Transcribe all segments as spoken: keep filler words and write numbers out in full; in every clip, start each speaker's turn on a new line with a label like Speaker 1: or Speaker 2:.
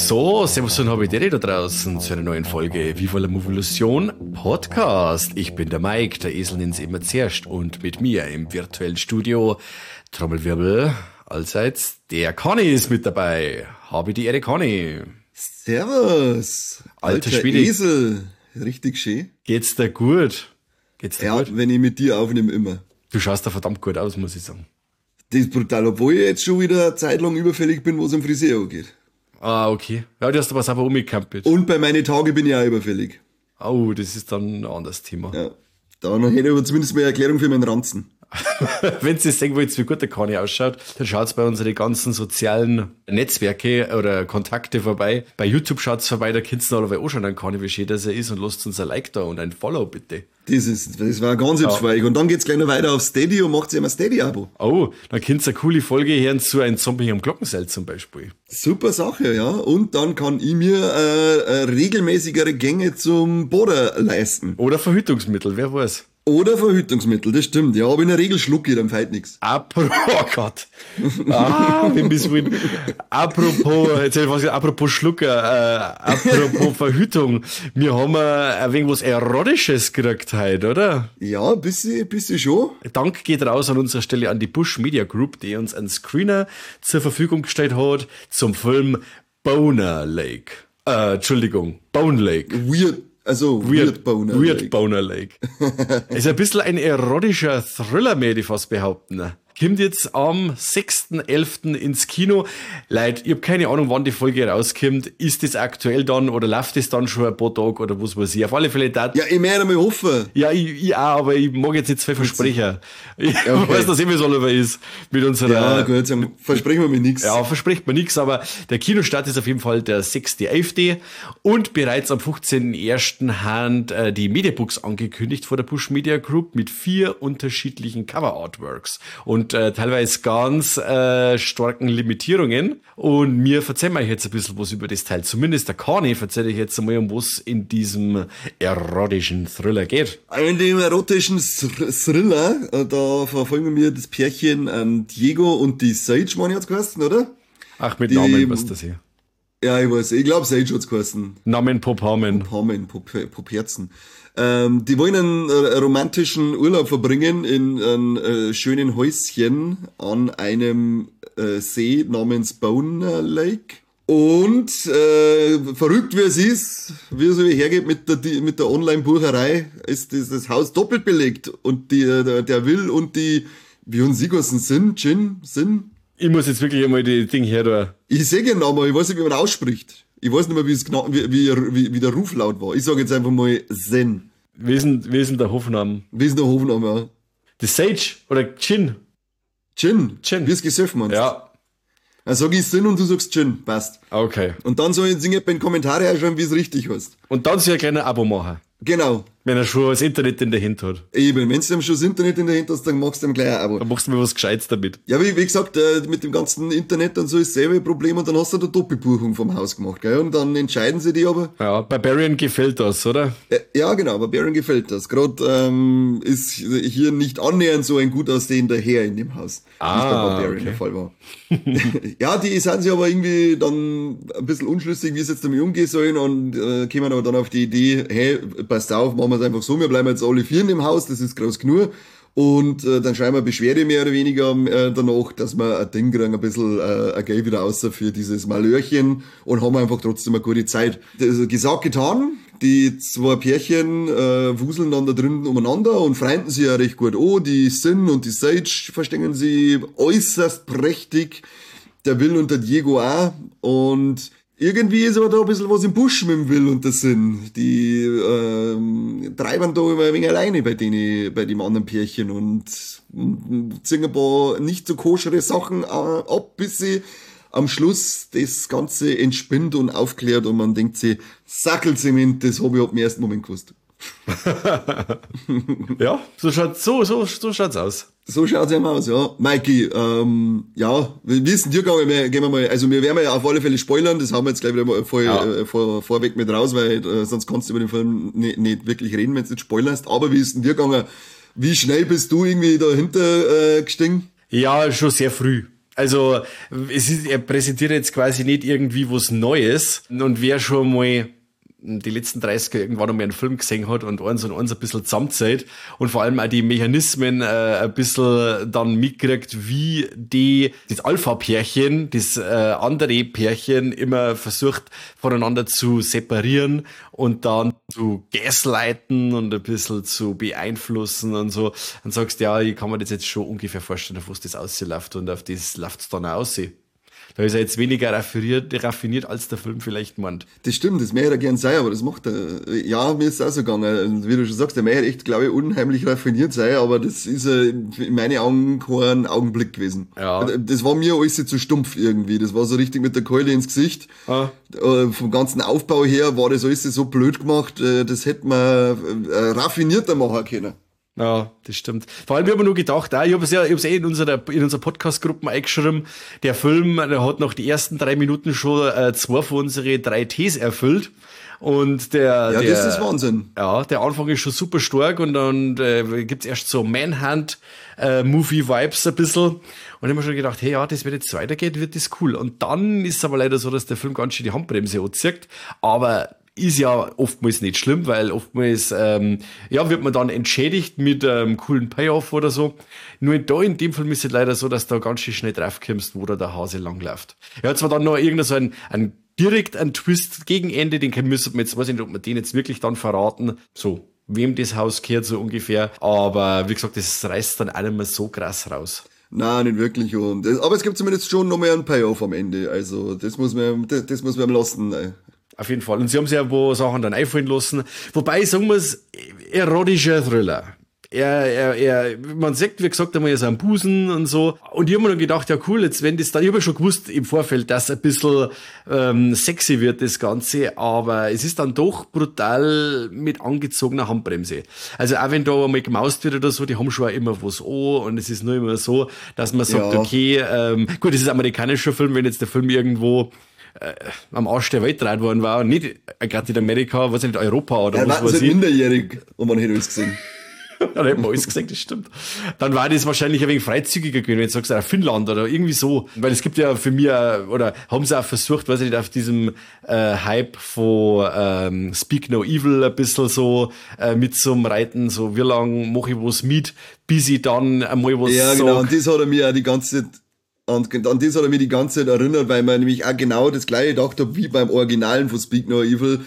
Speaker 1: So, servus und Habitäre da draußen zu einer neuen Folge Viva la Movolution Podcast. Ich bin der Mike, der Esel nennt's immer zuerst, und mit mir im virtuellen Studio, Trommelwirbel, allseits, der Conny ist mit dabei. Habe die Ehre, Conny.
Speaker 2: Servus, alter, alter Schwede. Esel, richtig schön.
Speaker 1: Geht's dir gut? Geht's dir
Speaker 2: ja,
Speaker 1: gut?
Speaker 2: Wenn ich mit dir aufnehme, immer.
Speaker 1: Du schaust da verdammt gut aus, muss ich sagen.
Speaker 2: Das ist brutal, obwohl ich jetzt schon wieder eine Zeit lang überfällig bin, was am Friseur angeht.
Speaker 1: Ah, okay. Ja, du hast aber selber umgecampelt.
Speaker 2: Und bei meinen Tagen bin ich auch überfällig.
Speaker 1: Oh, das ist dann ein anderes Thema.
Speaker 2: Ja. Dann hätte ich aber zumindest mal eine Erklärung für meinen Ranzen.
Speaker 1: Wenn ihr sehen wollt, wie gut der Kani ausschaut, dann schaut's bei unseren ganzen sozialen Netzwerke oder Kontakte vorbei. Bei YouTube schaut's vorbei, da könnt ihr alle auch schon einen Kani, wie schön das er ist, und lasst uns ein Like da und ein Follow bitte.
Speaker 2: Das ist, das war ganz hübsch für euch. Und dann geht's gleich noch weiter auf Steady und macht ihr ein Steady-Abo.
Speaker 1: Oh, dann könnt ihr eine coole Folge hören zu einem Zombie am Glockenseil zum Beispiel.
Speaker 2: Super Sache, ja. Und dann kann ich mir äh, äh, regelmäßigere Gänge zum Boden leisten.
Speaker 1: Oder Verhütungsmittel, wer weiß.
Speaker 2: Oder Verhütungsmittel, das stimmt. Ja, aber in der Regel schlucke ich, dann fällt nichts.
Speaker 1: Apropos, oh Gott. Ah, wenn bis wohin. Apropos, jetzt was, apropos Schlucker, äh, apropos Verhütung. Wir haben ein wenig was Erotisches gekriegt heute, oder?
Speaker 2: Ja, ein bisschen, bisschen schon.
Speaker 1: Dank geht raus an unserer Stelle an die Bush Media Group, die uns einen Screener zur Verfügung gestellt hat zum Film Boner Lake. Äh, Entschuldigung, Bone Lake.
Speaker 2: Weird. Also Weird, Weird Boner
Speaker 1: Weird
Speaker 2: Lake.
Speaker 1: Boner Lake. Ist ein bisschen ein erotischer Thriller, möchte ich fast behaupten. Kommt jetzt am sechsten elften ins Kino. Leute, ich habe keine Ahnung, wann die Folge rauskommt. Ist das aktuell dann oder läuft das dann schon ein paar Tage oder was weiß ich? Auf alle Fälle da.
Speaker 2: Ja, ich möchte mal hoffen.
Speaker 1: Ja, ich, ich auch, aber ich mag jetzt nicht zwei Versprecher. Ich okay. weiß, dass eh, wie es alles ist mit unserer...
Speaker 2: Ja, gut, dann versprechen wir mir nichts.
Speaker 1: Ja, verspricht mir nichts, aber der Kinostart ist auf jeden Fall der sechste elfte und bereits am fünfzehnten ersten haben äh, die Mediabooks angekündigt vor der Push Media Group mit vier unterschiedlichen Cover-Artworks und äh, teilweise ganz äh, starken Limitierungen. Und mir erzählen wir euch jetzt ein bisschen was über das Teil. Zumindest der Kani erzähle ich jetzt einmal, um was in diesem erotischen Thriller geht.
Speaker 2: In dem erotischen Thriller, da verfolgen wir das Pärchen ähm, Diego und die Sage, meine ich, hat's geheißen, oder?
Speaker 1: Ach, mit
Speaker 2: die,
Speaker 1: Namen, was das hier?
Speaker 2: Ja, ich weiß, ich glaube Sage hat's geheißen.
Speaker 1: Namen Pophamen.
Speaker 2: Pophamen, Pop, Popherzen. Ähm, die wollen einen äh, romantischen Urlaub verbringen in einem äh, schönen Häuschen an einem äh, See namens Boner Lake. Und äh, verrückt wie es ist, wie es hergeht mit der, die, mit der Online-Bucherei, ist dieses Haus doppelt belegt. Und die, der, der Will und die, wie uns sie geheißen sind, Jin, sind.
Speaker 1: Ich muss jetzt wirklich einmal die Ding her da.
Speaker 2: Ich sehe den Namen, ich weiß nicht, wie man ausspricht. Ich weiß nicht mehr, wie, es gna- wie, wie, wie der Ruflaut war. Ich sage jetzt einfach mal Zen.
Speaker 1: Wie ist denn, wie ist denn der Hofname?
Speaker 2: Wie ist der Hofname, ja?
Speaker 1: The Sage oder Chin?
Speaker 2: Gin.
Speaker 1: Gin.
Speaker 2: Wie es gesoffen meinst.
Speaker 1: Ja.
Speaker 2: Dann sag ich Sinn und du sagst Gin. Passt.
Speaker 1: Okay.
Speaker 2: Und dann soll ich in den Kommentare auch schreiben, wie es richtig heißt.
Speaker 1: Und dann soll ich ein kleines Abo machen.
Speaker 2: Genau.
Speaker 1: Wenn er schon das Internet in der Hand hat.
Speaker 2: Eben, wenn du ihm schon das Internet in der Hand hast, dann machst du ihm gleich ein Abo.
Speaker 1: Dann machst du mir was Gescheites damit.
Speaker 2: Ja, wie, wie gesagt, äh, mit dem ganzen Internet und so ist selber ein Problem und dann hast du eine Doppelbuchung vom Haus gemacht, gell? Und dann entscheiden sie die aber.
Speaker 1: Ja, Barbarian gefällt das, oder?
Speaker 2: Äh, ja, genau, Barbarian gefällt das. Gerade ähm, ist hier nicht annähernd so ein gut aussehender Herr in dem Haus,
Speaker 1: ah,
Speaker 2: wie es bei Barbarian
Speaker 1: okay.
Speaker 2: der Fall war. Ja, die sind sich aber irgendwie dann ein bisschen unschlüssig, wie es jetzt damit umgehen sollen, und äh, kommen aber dann auf die Idee, hey, passt auf, machen wir es einfach so, wir bleiben jetzt alle vier in dem Haus, das ist groß genug. Und äh, dann schreiben wir Beschwerde mehr oder weniger äh, danach, dass wir ein Ding kriegen, ein bisschen äh, ein Geld wieder außer für dieses Malörchen, und haben einfach trotzdem eine gute Zeit. Das, gesagt, getan. Die zwei Pärchen äh, wuseln dann da drin umeinander und freunden sich ja recht gut an. Die Sin und die Sage verstehen sie äußerst prächtig. Der Will und der Diego auch. Und irgendwie ist aber da ein bisschen was im Busch mit dem Will und der Sin. Die ähm, treiben da immer ein wenig alleine bei denen, bei dem anderen Pärchen und ziehen ein paar nicht so koschere Sachen äh, ab, bis sie am Schluss das Ganze entspinnt und aufklärt und man denkt sich, Sackelzement, das habe ich ab dem ersten Moment gewusst.
Speaker 1: Ja, so schaut so, so, so schaut's aus.
Speaker 2: So schaut's eben aus, ja. Mikey, ähm, ja, wie ist denn dir gegangen? Wir, gehen wir mal, also wir werden ja auf alle Fälle spoilern, das haben wir jetzt gleich wieder mal voll,
Speaker 1: ja.
Speaker 2: äh, vor, vorweg mit raus, weil äh, sonst kannst du über den Film nicht, nicht wirklich reden, wenn du nicht spoilerst. Aber wie ist denn dir gegangen? Wie schnell bist du irgendwie dahinter äh, gestiegen?
Speaker 1: Ja, schon sehr früh. Also, es ist, er präsentiert jetzt quasi nicht irgendwie was Neues. Und wer schon mal die letzten dreißiger irgendwann einmal einen Film gesehen hat und eins und eins ein bisschen zusammenzählt und vor allem auch die Mechanismen äh, ein bisschen dann mitkriegt, wie die, das Alpha-Pärchen, das äh, andere Pärchen immer versucht voneinander zu separieren und dann zu gaslighten und ein bisschen zu beeinflussen und so. Dann sagst du, ja, ich kann mir das jetzt schon ungefähr vorstellen, auf was das ausläuft und auf das läuft es dann auch aussehen. Da ist er jetzt weniger raffiniert, raffiniert als der Film vielleicht meint.
Speaker 2: Das stimmt, das möchte er gern sein, aber das macht er. Ja, mir ist es auch so gegangen. Und wie du schon sagst, der möchte echt, glaube ich, unheimlich raffiniert sein, aber das ist äh, in meinen Augen kein Augenblick gewesen.
Speaker 1: Ja.
Speaker 2: Das war mir alles zu stumpf irgendwie. Das war so richtig mit der Keule ins Gesicht. Ah. Äh, vom ganzen Aufbau her war das alles so blöd gemacht, äh, das hätte man äh, raffinierter machen können.
Speaker 1: Ja, das stimmt. Vor allem, ich habe mir nur gedacht, auch, ich habe es ja, ich habe es eh in unserer, in unserer Podcast-Gruppe eingeschrieben, der Film, der hat nach den ersten drei Minuten schon äh, zwei von unseren drei Ts erfüllt. Und der,
Speaker 2: ja,
Speaker 1: der,
Speaker 2: das ist Wahnsinn.
Speaker 1: Ja, der Anfang ist schon super stark und dann äh, gibt's erst so Manhunt-Movie-Vibes äh, ein bisschen. Und ich habe mir schon gedacht, hey, ja, das, wenn jetzt weitergeht, wird das cool. Und dann ist es aber leider so, dass der Film ganz schön die Handbremse anzieht. Aber ist ja oftmals nicht schlimm, weil oftmals ähm, ja wird man dann entschädigt mit einem ähm, coolen Payoff oder so. Nur da in dem Film ist es leider so, dass du ganz schön schnell draufkommst, wo da der Hase langläuft. Er hat zwar dann noch irgendein so ein, ein direkt ein Twist gegen Ende, den müssen wir jetzt, weiß ich nicht, ob wir den jetzt wirklich dann verraten, so wem das Haus gehört, so ungefähr. Aber wie gesagt, das reißt dann auch nicht mehr so krass raus.
Speaker 2: Nein, nicht wirklich. Und das, aber es gibt zumindest schon noch mehr einen Payoff am Ende. Also das muss man, das, das muss man lassen.
Speaker 1: Auf jeden Fall. Und sie haben sich ja wo Sachen dann einfallen lassen. Wobei, sagen wir es, erotischer Thriller. Er, er, er, man sagt, wie gesagt, einmal, er ist am Busen und so. Und ich habe mir dann gedacht, ja cool, jetzt wenn das dann, ich habe ja schon gewusst im Vorfeld, dass ein bisschen ähm, sexy wird, das Ganze, aber es ist dann doch brutal mit angezogener Handbremse. Also auch wenn da einmal gemaust wird oder so, die haben schon auch immer was an und es ist nur immer so, dass man sagt, ja. okay, ähm, gut, das ist ein amerikanischer Film, wenn jetzt der Film irgendwo Äh, am Arsch der Welt gedreht worden war und nicht äh, gerade in Amerika, was nicht Europa oder
Speaker 2: ja,
Speaker 1: was
Speaker 2: weiß ich. minderjährig und man hätte alles gesehen.
Speaker 1: Dann hätten wir alles gesehen, das stimmt. Dann war das wahrscheinlich ein wenig freizügiger gewesen, wenn du sagst, Finnland oder irgendwie so. Weil es gibt ja für mich, oder haben sie auch versucht, weiß ich nicht, auf diesem äh, Hype von ähm, Speak No Evil ein bisschen so äh, mit zum Reiten, so wie lang mache ich was mit, bis ich dann einmal was
Speaker 2: ja,
Speaker 1: sag.
Speaker 2: Genau, und das hat er mir auch die ganze Zeit Und an das hat er mich die ganze Zeit erinnert, weil man nämlich auch genau das gleiche gedacht hat, wie beim Originalen von Speak No Evil.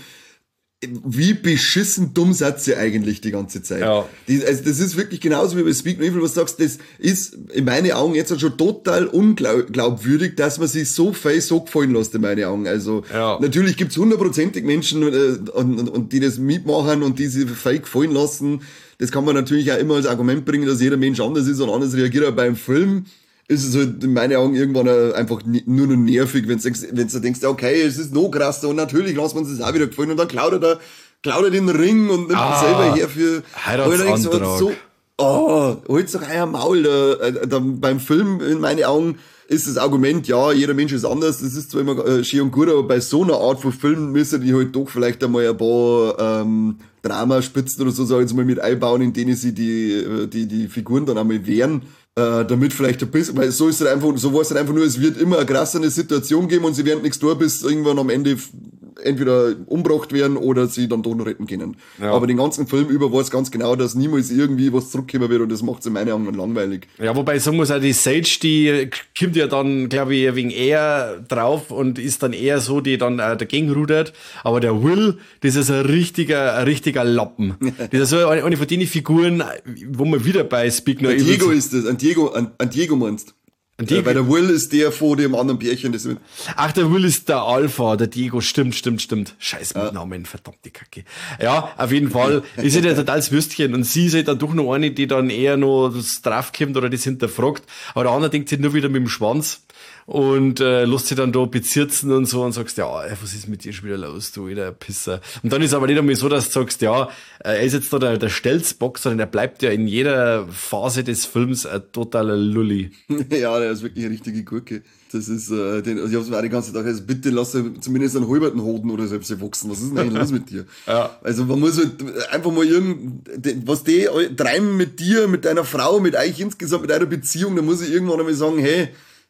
Speaker 2: Wie beschissen dumm seid ihr eigentlich die ganze Zeit? Ja. Die, also das ist wirklich genauso wie bei Speak No Evil, was du sagst, das ist in meinen Augen jetzt schon total unglaubwürdig, dass man sich so viel so gefallen lässt in meinen Augen. Also ja. Natürlich gibt's hundertprozentig Menschen, äh, und, und, und die das mitmachen und die sich viel gefallen lassen. Das kann man natürlich auch immer als Argument bringen, dass jeder Mensch anders ist und anders reagiert. Aber beim Film ist es halt in meinen Augen irgendwann einfach nur noch nervig, wenn du, wenn du denkst, okay, es ist noch krasser und natürlich lassen wir uns das auch wieder gefallen und dann klaut er da, klaut er den Ring und nimmt ah, selber her für
Speaker 1: Heiratsantrag.
Speaker 2: So, oh, holt's doch euer Maul. Da, da, beim Film, in meinen Augen, ist das Argument, ja, jeder Mensch ist anders, das ist zwar immer äh, schön und gut, aber bei so einer Art von Filmen müssen die halt doch vielleicht einmal ein paar ähm, Dramaspitzen oder so, sag ich jetzt mal, mit einbauen, in denen sie die, die, die Figuren dann einmal wehren. Äh, damit vielleicht ein bisschen, weil so ist es einfach, so war es einfach nur, es wird immer eine krassere Situation geben und sie werden nichts tun, bis irgendwann am Ende entweder umgebracht werden oder sie dann doch noch retten können. Ja. Aber den ganzen Film über weiß ganz genau, dass niemals irgendwie was zurückkommen wird und das macht es in meinen Augen langweilig.
Speaker 1: Ja, wobei sagen muss auch, die Sage, die kommt ja dann, glaube ich, wegen eher drauf und ist dann eher so, die dann äh, dagegen rudert. Aber der Will, das ist ein richtiger, ein richtiger Lappen. Das ist so eine, eine von den Figuren, wo man wieder bei Speak No Evil...
Speaker 2: Diego ist das, ein Diego, ein, ein Diego meinst. Ja, weil der Will ist der vor dem anderen Pärchen. Das
Speaker 1: Ach, der Will ist der Alpha, der Diego, stimmt, stimmt, stimmt. Scheiß mit ja. Namen, verdammte Kacke. Ja, auf jeden Fall ist ja der totales Würstchen und sie ist ja dann doch noch eine, die dann eher noch das draufkommt oder das hinterfragt. Aber der andere denkt sich nur wieder mit dem Schwanz und äh, lässt sich dann da bezirzen und so und sagst, ja, was ist mit dir schon wieder los, du, der Pisser. Und dann ist aber nicht einmal so, dass du sagst, ja, er ist jetzt da der, der Stelzbock, sondern er bleibt ja in jeder Phase des Films ein totaler Lulli.
Speaker 2: Ja, der ist wirklich eine richtige Gurke. Das ist, äh, den, also ich hab's mir auch die ganze Zeit gedacht, also bitte lass zumindest einen halberten Hoden oder selbst wachsen. Was ist denn eigentlich los mit dir? Ja. Also man muss halt einfach mal irgend, was die treiben mit dir, mit deiner Frau, mit euch insgesamt, mit einer Beziehung, da muss ich irgendwann einmal sagen, hey,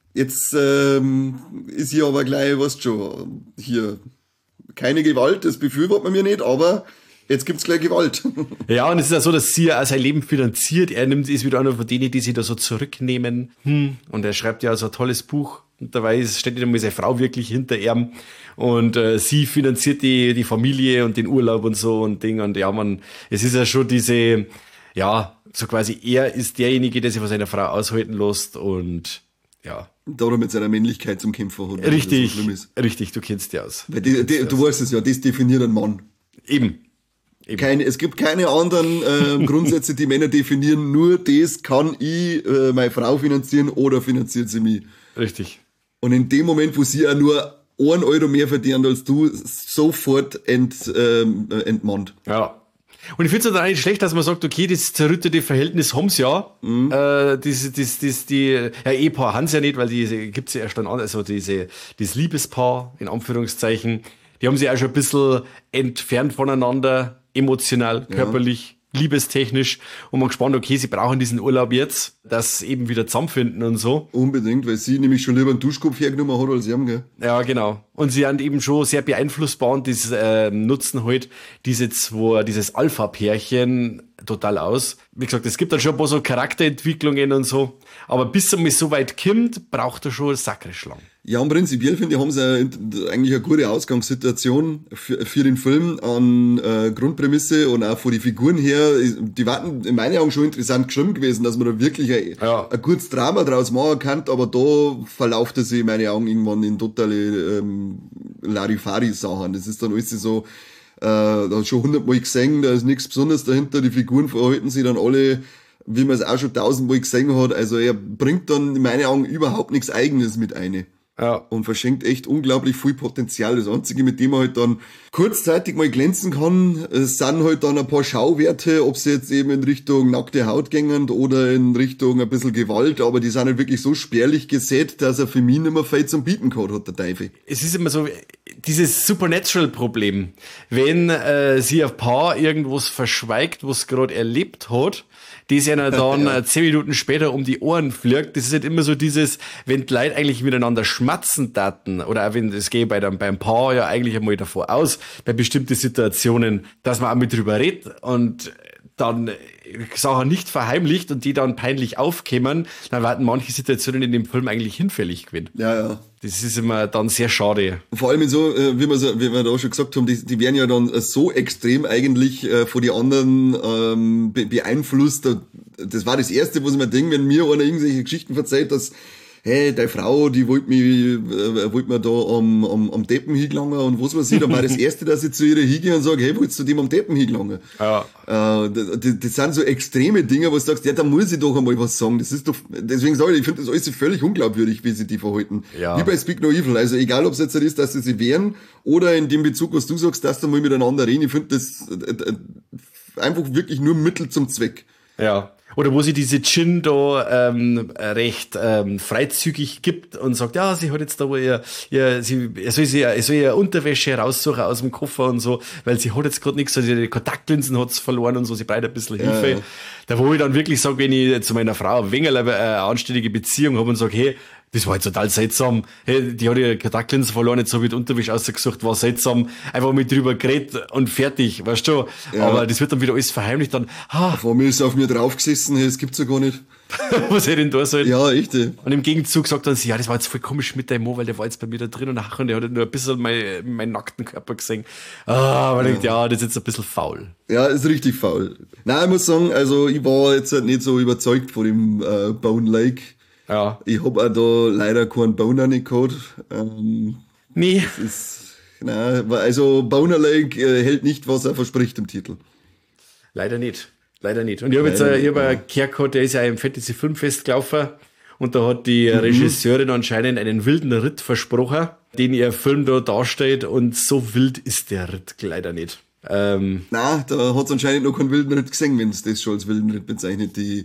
Speaker 2: Jetzt ähm, ist hier aber gleich, weißt schon, hier keine Gewalt, das befürwortet man mir nicht, aber jetzt gibt's gleich Gewalt.
Speaker 1: Ja, und es ist ja so, dass sie ja auch sein Leben finanziert. Er nimmt, ist wieder einer von denen, die sich da so zurücknehmen. Hm. Und er schreibt ja so ein tolles Buch. Und dabei steht nicht einmal seine Frau wirklich hinter ihm. Und äh, sie finanziert die, die Familie und den Urlaub und so und Ding. Und ja, man, es ist ja schon diese, ja, so quasi er ist derjenige, der sich von seiner Frau aushalten lässt und ja.
Speaker 2: Da er mit seiner Männlichkeit zum Kämpfer hat.
Speaker 1: Richtig, so richtig, du kennst die aus.
Speaker 2: Weil die, die, du weißt es ja, das definiert einen Mann.
Speaker 1: Eben. Eben.
Speaker 2: Keine, es gibt keine anderen äh, Grundsätze, die Männer definieren. Nur das kann ich äh, meine Frau finanzieren oder finanziert sie mich.
Speaker 1: Richtig.
Speaker 2: Und in dem Moment, wo sie auch nur einen Euro mehr verdient als du, sofort ent, ähm, entmannt.
Speaker 1: Ja. Und ich finde es dann eigentlich schlecht, dass man sagt, okay, das zerrüttete Verhältnis haben sie ja. Mhm. Äh, das, das, das, die, ja, Ehepaar haben sie ja nicht, weil die gibt's ja erst dann an, also diese, das Liebespaar, in Anführungszeichen, die haben sich auch schon ein bisschen entfernt voneinander, emotional, körperlich, ja. liebestechnisch. Und man gespannt, okay, sie brauchen diesen Urlaub jetzt, dass sie eben wieder zusammenfinden und so.
Speaker 2: Unbedingt, weil sie nämlich schon lieber einen Duschkopf hergenommen hat als sie haben, gell?
Speaker 1: Ja, genau. Und sie sind eben schon sehr beeinflussbar und das äh, nutzen halt diese zwei, dieses Alpha-Pärchen total aus. Wie gesagt, es gibt dann schon ein paar so Charakterentwicklungen und so. Aber bis er mal so weit kommt, braucht er schon sakrisch lang.
Speaker 2: Ja, und prinzipiell finde ich, haben sie eigentlich eine gute Ausgangssituation für, für den Film an äh, Grundprämisse und auch von den Figuren her. Die waren in meinen Augen schon interessant geschrieben gewesen, dass man da wirklich ein, ja. ein gutes Drama draus machen kann, aber da verlauft es sich in meinen Augen irgendwann in totale ähm, Larifari-Sachen. Das ist dann alles so, äh, da hat schon hundertmal gesehen, da ist nichts Besonderes dahinter, die Figuren verhalten sich dann alle, wie man es auch schon tausendmal gesehen hat. Also er bringt dann in meinen Augen überhaupt nichts Eigenes mit ein. Ja. Und verschenkt echt unglaublich viel Potenzial. Das Einzige, mit dem man halt dann kurzzeitig mal glänzen kann, sind halt dann ein paar Schauwerte, ob sie jetzt eben in Richtung nackte Haut gehen oder in Richtung ein bisschen Gewalt, aber die sind halt wirklich so spärlich gesät, dass er für mich nicht mehr viel zum Bieten gehabt hat, der Teufel.
Speaker 1: Es ist immer so, dieses Supernatural-Problem. Wenn äh, sie ein Paar irgendwas verschweigt, was gerade erlebt hat, das ja dann ja. zehn Minuten später um die Ohren fliegt, das ist halt immer so dieses, wenn die Leute eigentlich miteinander schmatzen taten, oder auch wenn, das geht bei dem, beim Paar ja eigentlich einmal davor aus, bei bestimmten Situationen, dass man auch mit drüber redet und dann Sachen nicht verheimlicht und die dann peinlich aufkämen, dann werden manche Situationen in dem Film eigentlich hinfällig gewesen.
Speaker 2: Ja, ja.
Speaker 1: Das ist immer dann sehr schade.
Speaker 2: Vor allem so, wie wir, so, wie wir da schon gesagt haben, die, die werden ja dann so extrem eigentlich äh, von den anderen ähm, be- beeinflusst. Das war das Erste, was ich mir denke, wenn mir einer irgendwelche Geschichten verzeiht, dass hey, deine Frau, die wollte mich, äh, wollte mir da am, am, am Deppen hingelangen und was weiß ich, dann war das Erste, dass ich zu ihr hingehe und sage, hey, wolltest du dem am Deppen hingelangen? Ja. Äh, das, das sind so extreme Dinge, wo du sagst, ja, da muss ich doch einmal was sagen. Das ist doch, deswegen sage ich, ich finde das alles völlig unglaubwürdig, wie sie die verhalten. Ja. Wie bei Speak No Evil. Also egal, ob es jetzt ist, dass sie sich wehren oder in dem Bezug, was du sagst, dass da mal miteinander reden. Ich finde das äh, äh, einfach wirklich nur Mittel zum Zweck.
Speaker 1: Ja. Oder wo sie diese Jin da ähm, recht ähm, freizügig gibt und sagt, ja, sie hat jetzt da wohl ihr, ihr sie, er soll sie, er soll ihr Unterwäsche raussuchen aus dem Koffer und so, weil sie hat jetzt gerade nichts, also ihre Kontaktlinsen hat's verloren und so, sie braucht ein bisschen Hilfe. Ja, ja. Da wo ich dann wirklich sage, wenn ich zu meiner Frau ein wenig eine anständige Beziehung habe und sage, hey, das war jetzt total seltsam. Hey, die hat ihre Kontaktlinsen verloren, jetzt habe ich die Unterwäsche ausgesucht, war seltsam. Einfach mit drüber geredet und fertig, weißt du? Ja. Aber das wird dann wieder alles verheimlicht. Dann,
Speaker 2: ah. Vor mir ist auf mir draufgesessen, hey, das gibt's ja gar nicht.
Speaker 1: Was hätte denn da sein?
Speaker 2: Ja, echt. Ey.
Speaker 1: Und im Gegenzug sagt dann sie, ja, das war jetzt voll komisch mit deinem Mo, weil der war jetzt bei mir da drin und nachher, und der hat nur ein bisschen meinen mein nackten Körper gesehen. Ah, man ja. denkt, ja, das ist jetzt ein bisschen faul.
Speaker 2: Ja, ist richtig faul. Nein, ich muss sagen, also ich war jetzt halt nicht so überzeugt von dem äh, Bone Lake. Ja. Ich hab auch da leider keinen Boner nicht gehabt. Ähm,
Speaker 1: nee.
Speaker 2: Das ist, nein, also Boner Lake äh, hält nicht, was er verspricht im Titel.
Speaker 1: Leider nicht. Leider nicht. Und ich habe jetzt äh, ich hab einen Kerl gehabt, der ist ja im Fantasy Filmfest gelaufen und da hat die mhm. Regisseurin anscheinend einen wilden Ritt versprochen, den ihr Film da darstellt und so wild ist der Ritt leider nicht. Ähm,
Speaker 2: Nein, da hat es anscheinend noch keinen wilden Ritt gesehen, wenn es das schon als wilden Ritt bezeichnet. Die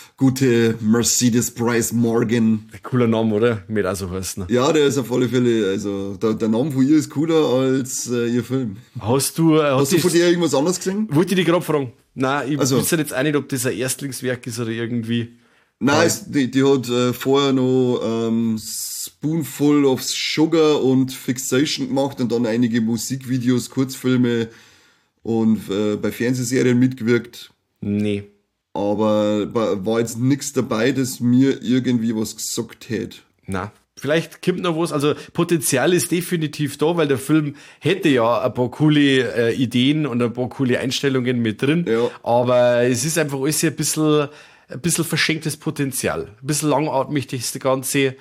Speaker 2: gute Mercedes Bryce Morgan.
Speaker 1: Cooler Name, oder? Mit auch so was, ne?
Speaker 2: Ja, der ist auf alle Fälle, also der, der Name von ihr ist cooler als äh, ihr Film.
Speaker 1: Hast du, äh,
Speaker 2: hast du von dir irgendwas anderes gesehen?
Speaker 1: Wollte ich dich gerade fragen. Nein, ich
Speaker 2: also.
Speaker 1: weiß jetzt auch nicht, ob das ein Erstlingswerk ist oder irgendwie.
Speaker 2: Nein, es, die, die hat äh, vorher noch ähm, Spoonful of Sugar und Fixation gemacht und dann einige Musikvideos, Kurzfilme und äh, bei Fernsehserien mitgewirkt.
Speaker 1: Nee.
Speaker 2: Aber war jetzt nichts dabei, das mir irgendwie was gesagt hätte.
Speaker 1: Na, vielleicht kommt noch was. Also Potenzial ist definitiv da, weil der Film hätte ja ein paar coole äh, Ideen und ein paar coole Einstellungen mit drin.
Speaker 2: Ja.
Speaker 1: Aber es ist einfach alles ein bisschen, ein bisschen verschenktes Potenzial. Ein bisschen langatmig das Ganze.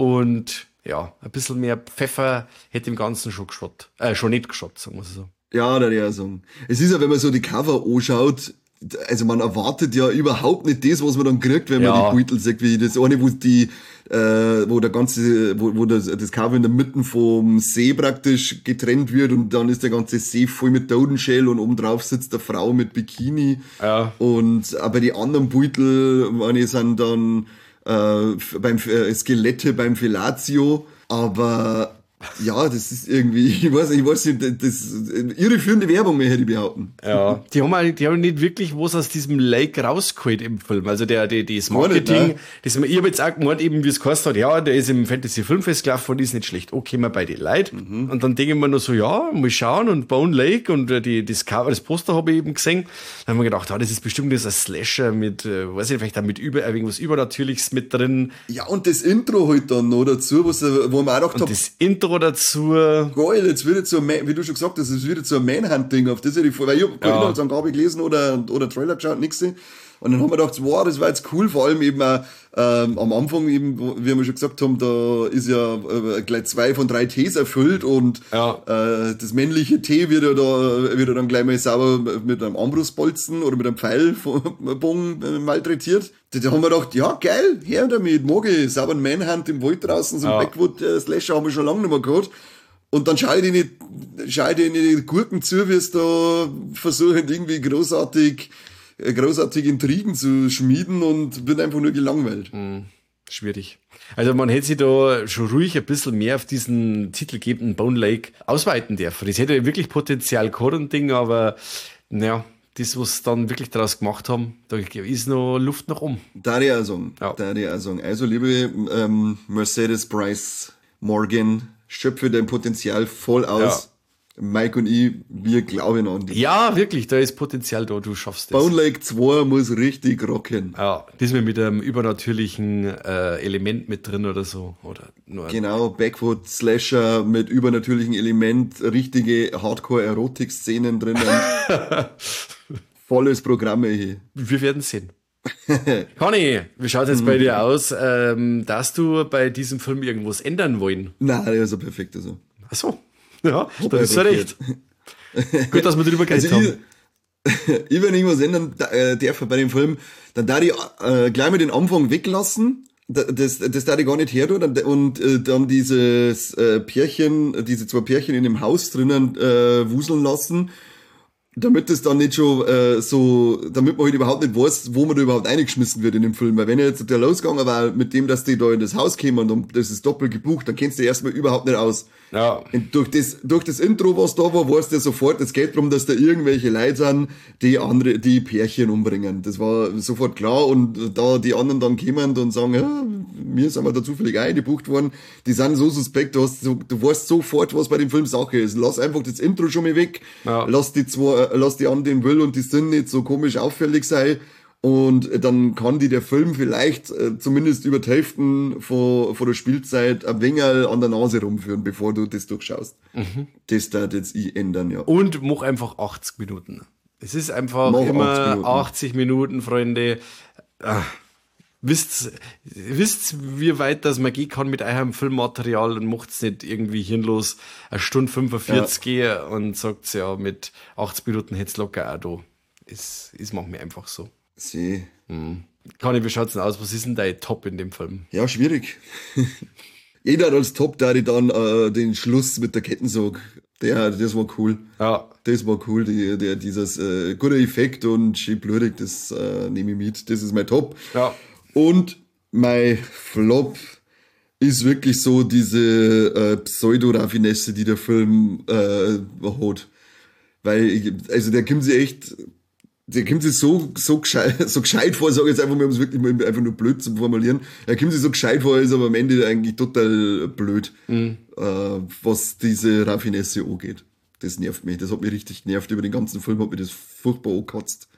Speaker 1: Und ja, ein bisschen mehr Pfeffer hätte dem Ganzen schon geschaut. Äh, schon nicht geschaut, sagen wir so.
Speaker 2: Ja, da ja sagen. Es ist ja, wenn man so die Cover anschaut, also man erwartet ja überhaupt nicht das, was man dann kriegt, wenn man
Speaker 1: Ja.
Speaker 2: die Beutel sieht, wie das eine, wo die, äh, wo der ganze, wo, wo das, das Cover in der Mitte vom See praktisch getrennt wird und dann ist der ganze See voll mit Totenschell und oben drauf sitzt eine Frau mit Bikini.
Speaker 1: Ja.
Speaker 2: Und aber die anderen Beutel, meine, sind dann äh, beim äh, Skelette beim Fellatio, aber ja, das ist irgendwie, ich weiß nicht, ich weiß nicht, das ist irreführende Werbung, mehr hätte ich behaupten.
Speaker 1: Ja, die haben, halt- die haben nicht wirklich was aus diesem Lake rausgeholt im Film. Also der, der, das
Speaker 2: Gar nicht,
Speaker 1: Marketing,
Speaker 2: ne?
Speaker 1: das, ich habe jetzt auch gemeint, eben wie es geheißen hat, ja, der ist im Fantasy Filmfest gelaufen und ist nicht schlecht. Okay, mal bei den Leuten.
Speaker 2: Mhm.
Speaker 1: Und dann denke ich mir nur so, ja, mal schauen und Bone Lake und äh, die, das Cover, das Poster habe ich eben gesehen. Dann haben wir gedacht, ah, das ist bestimmt dieser Slasher mit, äh, weiß ich, vielleicht auch mit über, irgendwas Übernatürliches mit drin.
Speaker 2: Ja, und das Intro halt dann noch dazu, was, wo man auch gedacht hat,
Speaker 1: Das Intro dazu.
Speaker 2: geil, jetzt wird jetzt so, ein Man- wie du schon gesagt hast, es wird jetzt so ein Manhunt-Ding, auf das hätte ich vor, weil ich hab keine
Speaker 1: Ja.
Speaker 2: Inhaltsangabe gelesen oder, oder Trailer geschaut, nix. Und dann haben wir gedacht, wow, das war jetzt cool, vor allem eben auch, ähm, am Anfang eben, wo- wie wir schon gesagt haben, da ist ja äh, gleich zwei von drei Ts erfüllt und
Speaker 1: Ja.
Speaker 2: äh, das männliche T wird ja da, wird ja dann gleich mal sauber mit einem Armbrustbolzen oder mit einem Pfeilbogen äh, malträtiert. Da da haben wir gedacht, ja, geil, her damit, mag ich, sauber ein Manhunt im Wald draußen, so ein
Speaker 1: Ja.
Speaker 2: Backwood-Slasher haben wir schon lange nicht mehr gehabt. Und dann schau ich dir nicht, schau ich dir nicht die Gurken zu, wie es da versuchen, irgendwie großartig, äh, großartig Intrigen zu schmieden und bin einfach nur gelangweilt.
Speaker 1: Schwierig. Also man hätte sich da schon ruhig ein bisschen mehr auf diesen titelgebenden Bone Lake ausweiten dürfen. Das hätte wirklich Potenzial gehabt, ein Ding, aber naja, das, was sie dann wirklich daraus gemacht haben, da ist noch Luft nach oben.
Speaker 2: Da die auch sagen.
Speaker 1: Ja.
Speaker 2: Da die auch sagen. Also, liebe ähm, Mercedes Bryce Morgan, schöpfe dein Potenzial voll aus. Mike und ich, wir glauben an dich.
Speaker 1: Ja, wirklich, da ist Potenzial da, du schaffst das.
Speaker 2: Bone Lake zwei muss richtig rocken.
Speaker 1: Ja, diesmal mit einem übernatürlichen äh, Element mit drin oder so. Oder nur
Speaker 2: Genau, Backwood Slasher mit übernatürlichen Element, richtige Hardcore-Erotik-Szenen drinnen. Volles Programm hier.
Speaker 1: wir werden sehen. Conny, wie schaut es jetzt bei dir aus? Ähm, darfst du bei diesem Film irgendwas ändern wollen?
Speaker 2: Nein, der ist ja perfekt. Also.
Speaker 1: Ach so. Ja, da
Speaker 2: er
Speaker 1: ist er recht. Gut, dass wir drüber geredet
Speaker 2: Also
Speaker 1: haben.
Speaker 2: ich, ich wenn irgendwas ändern da- äh, darf bei dem Film, dann darf ich äh, gleich mal den Anfang weglassen. Da- Das, das darf ich gar nicht her tun. Und, und äh, dann dieses äh, Pärchen, diese zwei Pärchen in dem Haus drinnen äh, wuseln lassen, damit es dann nicht schon äh, so, damit man halt überhaupt nicht weiß, wo man da überhaupt eingeschmissen wird in dem Film. Weil wenn er jetzt der losgegangen war mit dem, dass die da in das Haus kämen und das ist doppelt gebucht, dann kennst du erstmal überhaupt nicht aus.
Speaker 1: Ja.
Speaker 2: Und durch das, durch das Intro, was da war, weißt du sofort, es geht darum, dass da irgendwelche Leute sind, die andere, die Pärchen umbringen. Das war sofort klar. Und da die anderen dann kommen und sagen, ja, mir sind wir da zufällig eingebucht worden, die sind so suspekt, du hast so, du weißt sofort, was bei dem Film Sache ist. Lass einfach das Intro schon mal weg.
Speaker 1: Ja.
Speaker 2: Lass die zwei, äh, lass die an den Will und die sind nicht so komisch auffällig sein. Und dann kann die der Film vielleicht äh, zumindest über die Hälften von, von der Spielzeit ein wenig an der Nase rumführen, bevor du das durchschaust.
Speaker 1: Mhm.
Speaker 2: Das darf jetzt ich ändern, ja.
Speaker 1: Und mach einfach achtzig Minuten. Es ist einfach
Speaker 2: Mach
Speaker 1: immer
Speaker 2: achtzig Minuten.
Speaker 1: achtzig Minuten, Freunde. Ah, wisst, wisst, wie weit das man gehen kann mit eurem Filmmaterial und macht's nicht irgendwie hirnlos eine Stunde fünfundvierzig gehen und sagt ja, mit achtzig Minuten hätt's locker auch da. Es, es macht mir einfach so.
Speaker 2: Sie.
Speaker 1: Conny, wie schaut's denn aus? Was ist denn dein Top in dem Film?
Speaker 2: Ja, schwierig. Jeder hat als Top, da die dann äh, den Schluss mit der Kettensog. Der, das war cool.
Speaker 1: Ja,
Speaker 2: Das war cool, die, der, dieses äh, guter Effekt und schön blutig, das äh, nehme ich mit. Das ist mein Top.
Speaker 1: ja.
Speaker 2: Und mein Flop ist wirklich so diese äh, Pseudo-Raffinesse, die der Film äh, hat. Weil, ich, also der kommt sich echt der kommt sich so, so gescheit, so gescheit vor, sage ich jetzt einfach mal, um es wirklich mal einfach nur blöd zu formulieren. Er kommt sich so gescheit vor, ist aber am Ende eigentlich total blöd, mhm. äh, was diese Raffinesse angeht. Das nervt mich, das hat mich richtig genervt. Über den ganzen Film hat mich das furchtbar angekotzt.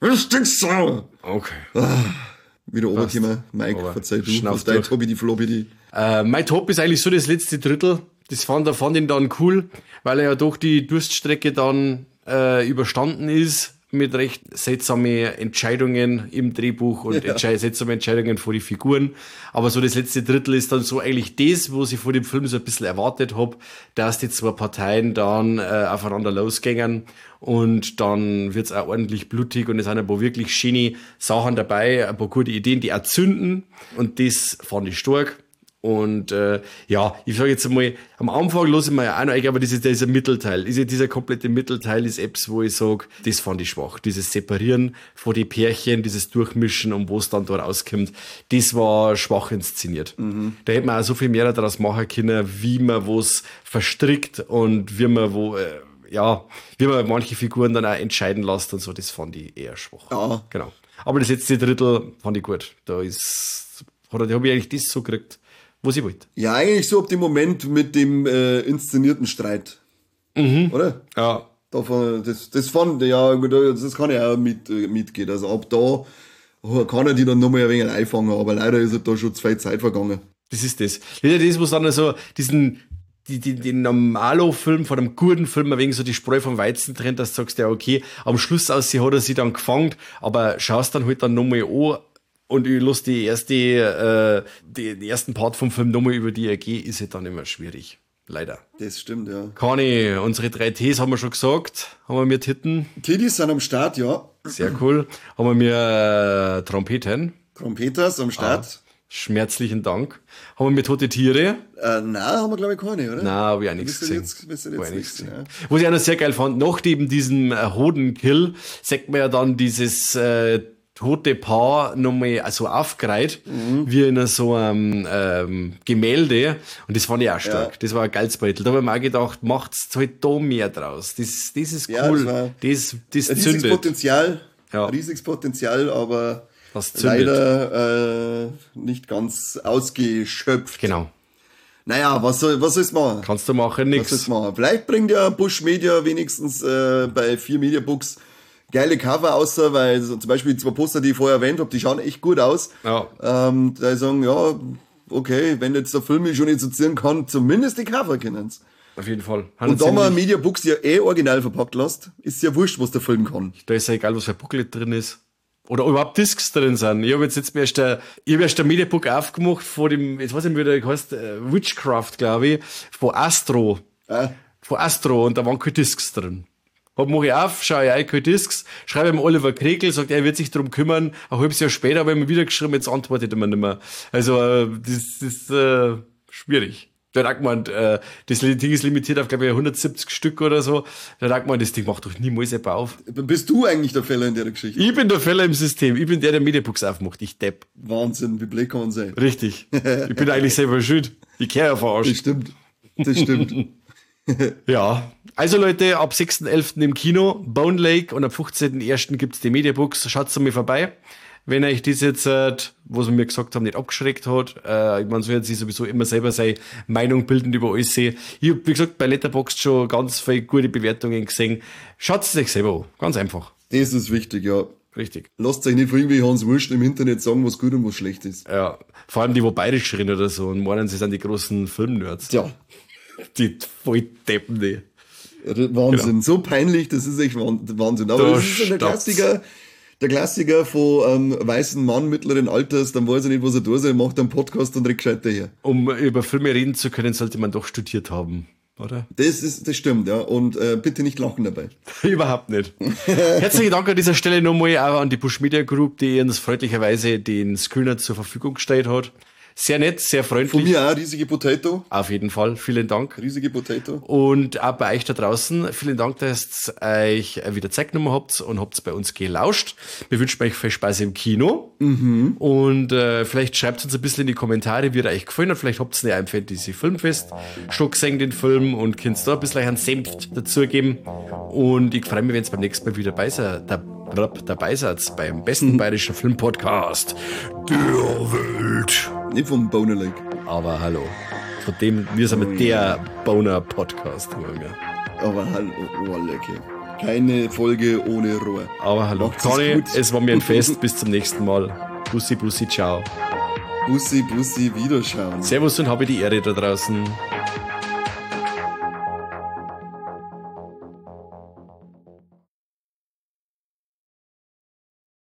Speaker 2: Was sauer?
Speaker 1: Okay.
Speaker 2: Ah, wieder runtergekommen. Mike, aber verzeih du, was dein Hobby, die Flobby,
Speaker 1: äh, mein Top ist eigentlich so das letzte Drittel. Das fand, da fand ich ihn dann cool, weil er ja doch die Durststrecke dann äh, überstanden ist mit recht seltsamen Entscheidungen im Drehbuch und ja. Entscheid- seltsame Entscheidungen vor die Figuren. Aber so das letzte Drittel ist dann so eigentlich das, was ich vor dem Film so ein bisschen erwartet habe, dass die zwei Parteien dann äh, aufeinander losgängen und dann wird's auch ordentlich blutig und es sind ein paar wirklich schöne Sachen dabei, ein paar gute Ideen, die auch zünden und das fand ich stark. Und äh, ja, ich sage jetzt einmal, am Anfang lasse ich mir ja auch noch, ich glaube, dieser, dieser Mittelteil, dieser, dieser komplette Mittelteil ist Apps, wo ich sage, das fand ich schwach. Dieses Separieren von den Pärchen, dieses Durchmischen und wo es dann da rauskommt, das war schwach inszeniert. Mhm. Da hätte man auch so viel mehr daraus machen können, wie man was verstrickt und wie man wo... Äh, ja, wie man manche Figuren dann auch entscheiden lässt und so, das fand ich eher schwach.
Speaker 2: Ja.
Speaker 1: Genau. Aber das letzte Drittel fand ich gut. Da ist, da habe ich eigentlich das so gekriegt, was ich wollte.
Speaker 2: Ja, eigentlich so ab dem Moment mit dem äh, inszenierten Streit.
Speaker 1: Mhm.
Speaker 2: Oder?
Speaker 1: Ja.
Speaker 2: Davon, das, das fand ich, ja, das kann ich auch mit, äh, mitgehen. Also ab da kann er die dann nochmal ein wenig einfangen, aber leider ist er da schon zwei Zeit vergangen.
Speaker 1: Das ist das. Das ist das, was dann so diesen, die, die, den Normalo-Film von einem guten Film ein wenig so die Spreu vom Weizen trennt, dass du sagst, ja, okay, am Schluss aus sie hat er sie dann gefangen, aber schaust dann halt dann nochmal an und ich lasse die erste, äh, den ersten Part vom Film nochmal über die ergehen, ist halt dann immer schwierig. Leider.
Speaker 2: Das stimmt, ja.
Speaker 1: Conny, unsere drei Ts haben wir schon gesagt. Haben wir mir Titten?
Speaker 2: Tittis sind am Start, ja.
Speaker 1: Sehr cool. Haben wir mir äh, Trompeten?
Speaker 2: Trompeters am Start.
Speaker 1: Ah, schmerzlichen Dank. Haben wir mir tote Tiere?
Speaker 2: Äh, nein, haben wir glaube ich keine, oder?
Speaker 1: Nein, habe ich auch nichts gesehen.
Speaker 2: Jetzt, jetzt jetzt nichts gesehen. Ja.
Speaker 1: Was ich auch noch sehr geil fand, nach eben diesem äh, Hodenkill, sagt man ja dann dieses äh, tote Paar nochmal also aufgereiht, mhm. wie in so einem ähm, Gemälde. Und das fand ich auch stark. Ja. Das war ein geiles Beutel. Da habe ich mir auch gedacht, macht's halt da mehr draus. Das, das ist cool. Ja, das, das, das zündet.
Speaker 2: Potenzial.
Speaker 1: Ja.
Speaker 2: Riesiges Potenzial, aber
Speaker 1: das
Speaker 2: leider äh, nicht ganz ausgeschöpft.
Speaker 1: Genau.
Speaker 2: Naja, was soll, was soll's machen?
Speaker 1: Kannst du machen, nix.
Speaker 2: Was soll's machen? Vielleicht bringt ja Busch Media wenigstens äh, bei vier Media Books geile Cover außer, weil so zum Beispiel die zwei Poster, die ich vorher erwähnt habe, die schauen echt gut aus.
Speaker 1: Ja.
Speaker 2: Ähm, da sagen, ja, okay, wenn jetzt der Film mich schon nicht assoziieren kann, zumindest die Cover kennen's.
Speaker 1: Auf jeden Fall.
Speaker 2: Und da man Media Books ja eh original verpackt lässt, ist ja wurscht, was der Film kann.
Speaker 1: Da ist ja egal, was für ein Booklet drin ist. Oder überhaupt Discs drin sind. Ich habe jetzt, jetzt erst der, ich habe erst der Mediabook aufgemacht von dem, jetzt weiß ich nicht, wie der heißt, äh, Witchcraft, glaube ich, von Astro. Ah. Von Astro, und da waren keine Discs drin. Hab, mach ich auf, schaue ich ein, keine Discs, schreibe ihm Oliver Kregel, sagt, er wird sich darum kümmern. Ein halbes Jahr später habe ich mir wieder geschrieben, jetzt antwortet er mir nicht mehr. Also, äh, das, das ist äh, schwierig. Der hat gemeint, äh, das Ding ist limitiert auf, glaube ich, hundertsiebzig Stück oder so. Der hat gemeint, das Ding macht doch niemals jemand auf.
Speaker 2: Bist du eigentlich der Fehler in der Geschichte?
Speaker 1: Ich bin der Fehler im System. Ich bin der, der Mediabooks aufmacht. Ich depp.
Speaker 2: Wahnsinn, wie blöd kann man sein.
Speaker 1: Richtig. Ich bin eigentlich selber schuld. Ich kehre ja verarscht.
Speaker 2: Das stimmt. Das stimmt.
Speaker 1: Ja. Also Leute, ab sechsten elften im Kino, Bone Lake, und ab fünfzehnten ersten gibt's die Mediabooks. Schaut's zu mir vorbei. Wenn euch das jetzt, äh, was wir mir gesagt haben, nicht abgeschreckt hat, äh, man soll jetzt sowieso immer selber seine Meinung bilden über alles sehen. Ich habe, wie gesagt, bei Letterboxd schon ganz viele gute Bewertungen gesehen. Schaut es euch selber an. Ganz einfach.
Speaker 2: Das ist wichtig, ja.
Speaker 1: Richtig.
Speaker 2: Lasst euch nicht von irgendwie Hans Wurst im Internet sagen, was gut und was schlecht ist.
Speaker 1: Ja. Vor allem die, wo bayerisch reden oder so und meinen, sie sind die großen Filmnerds.
Speaker 2: Ja.
Speaker 1: Die Volldeppen, die.
Speaker 2: Ja, Wahnsinn. Genau. So peinlich, das ist echt Wahnsinn. Aber da das ist so der Klassiker. Der Klassiker von ähm, weißen Mann mittleren Alters, dann weiß er nicht, was er tut, er macht einen Podcast und redet gescheit daher.
Speaker 1: Um über Filme reden zu können, sollte man doch studiert haben, oder?
Speaker 2: Das ist, das stimmt, ja. Und äh, bitte nicht lachen dabei.
Speaker 1: Überhaupt nicht. Herzlichen Dank an dieser Stelle nochmal auch an die Busch Media Group, die uns freundlicherweise den Screener zur Verfügung gestellt hat. Sehr nett, sehr freundlich.
Speaker 2: Von mir auch, riesige Potato.
Speaker 1: Auf jeden Fall, vielen Dank.
Speaker 2: Riesige Potato.
Speaker 1: Und auch bei euch da draußen, vielen Dank, dass ihr euch wieder Zeit genommen habt und habt bei uns gelauscht. Wir wünschen euch viel Spaß im Kino. Mhm. Und äh, vielleicht schreibt uns ein bisschen in die Kommentare, wie er euch gefallen hat. Vielleicht habt ihr ja ein Fantasy Filmfest schon gesehen, den Film, und könnt da ein bisschen einen Senf dazugeben. Und ich freue mich, wenn ihr beim nächsten Mal wieder dabei seid. Rapp dabei seid beim besten bayerischen Filmpodcast der Welt.
Speaker 2: Nicht vom Boner Lake.
Speaker 1: Aber hallo. Von dem, wir sind mit der Boner-Podcast.
Speaker 2: Aber hallo, Rohrlecke. Keine Folge ohne Rohr.
Speaker 1: Aber hallo. Conny, es war mir ein Fest. Bis zum nächsten Mal. Bussi, Bussi, ciao.
Speaker 2: Bussi, Bussi, Wiederschauen.
Speaker 1: Servus und habe die Ehre da draußen.